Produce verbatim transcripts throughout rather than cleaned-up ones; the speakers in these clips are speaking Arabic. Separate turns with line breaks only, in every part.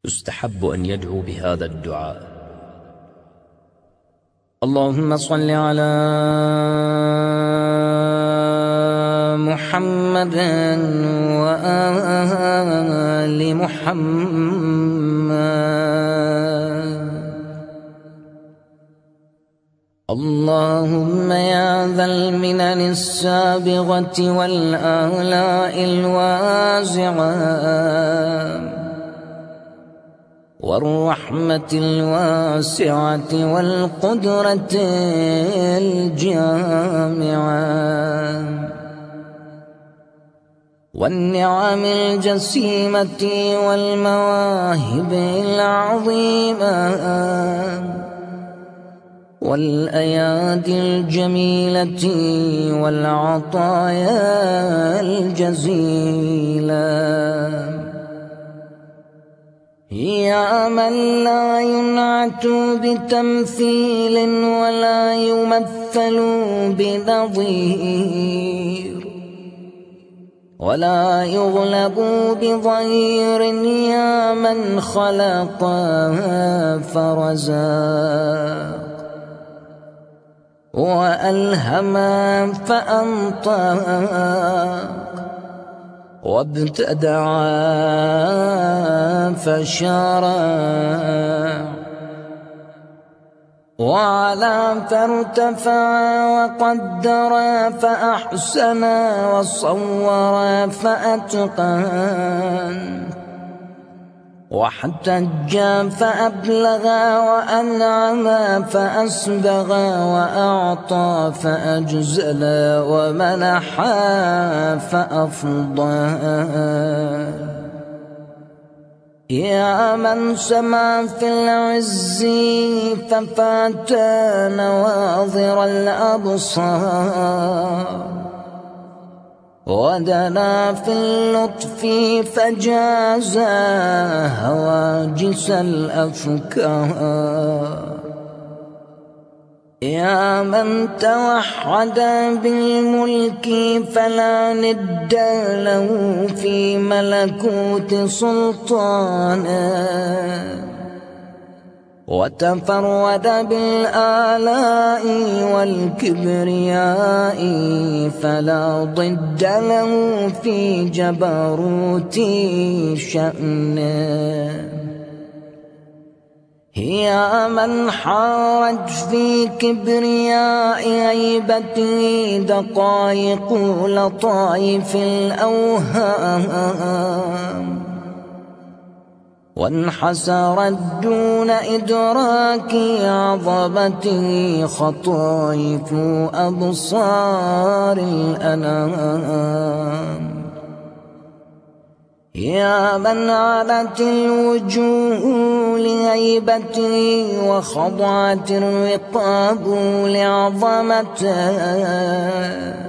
يستحب أن يدعو بهذا الدعاء: اللهم صل على محمد وآل محمد. اللهم يا ذا المنن السابغة والآلاء الواسعة والرحمة الواسعة والقدرة الجامعة والنعم الجسيمة والمواهب العظيمة والأيادي الجميلة والعطايا الجزيلة، يا من لا ينعت بتمثيل ولا يمثل بنظير ولا يغلب بظهير، يا من خلق فرزاق وألهم فأنطق وابتدع فشرع وعلى فارتفع وقدر فأحسن وصور فأتقن واحتج فأبلغ وأنعم فأسبغ وأعطى فأجزل ومنح فأفضل، يا من سما في العز ففات نواظر الأبصار ودنا في اللطف فجاز هواجس الأفكار، يا من توحد بالملك فلا ند له في ملكوت سلطانه وتفرد بالآلاء والكبرياء فلا ضد له في جبروت شأنه، يا من حارت في كبرياء هيبته دقائق لطائف الأوهام وانحسرت دون إدراك عظمته خطائف أبصار الأنام، يا من علت الوجوه لهيبته وخضعت الرقاب لعظمته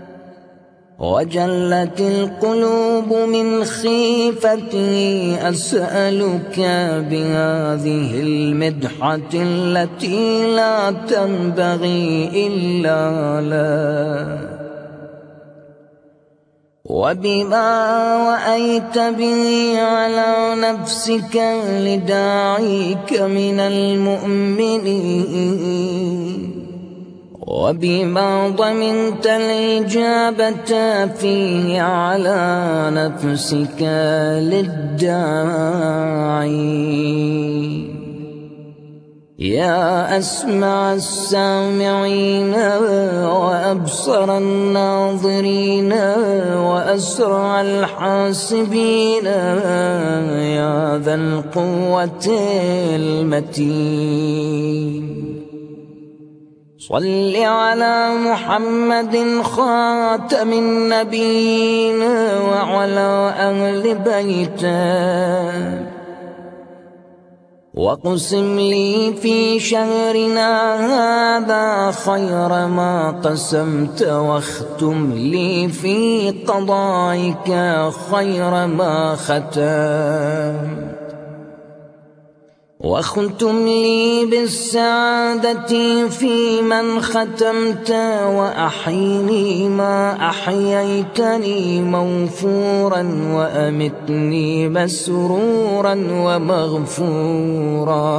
وجلت القلوب من خيفته، أسألك بهذه المدحة التي لا تنبغي إلا له وبما وأيت به على نفسك لداعيك من المؤمنين وبما ضمنت الإجابة فيه على نفسك للداعي، يا أسمع السامعين وأبصر الناظرين وأسرع الحاسبين، يا ذا القوة المتين، صل على محمد خاتم النبيين وعلى أهل بيته، واقسم لي في شهرنا هذا خير ما قسمت، واختم لي في قضائك خير ما ختمت، واختم لي بالسعادة في من ختمت، وأحيني ما أحييتني موفورا، وأمتني مسرورا ومغفورا.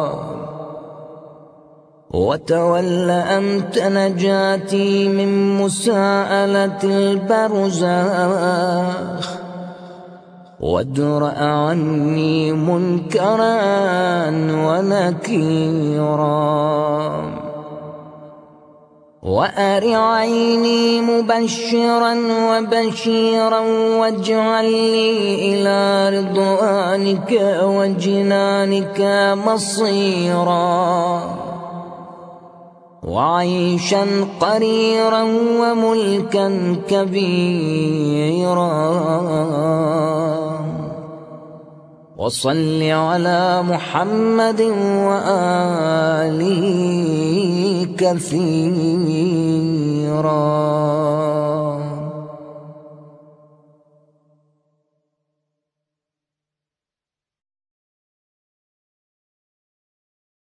وتول أنت نجاتي من مساءلة البرزخ، وادرأ عني منكرا ونكيرا. وأر عيني مبشرا وبشيرا، واجعل لي إلى رضوانك وجنانك مصيرا. وعيشا قريرا وملكا كبيرا. وصل على محمد وآله كثيرا.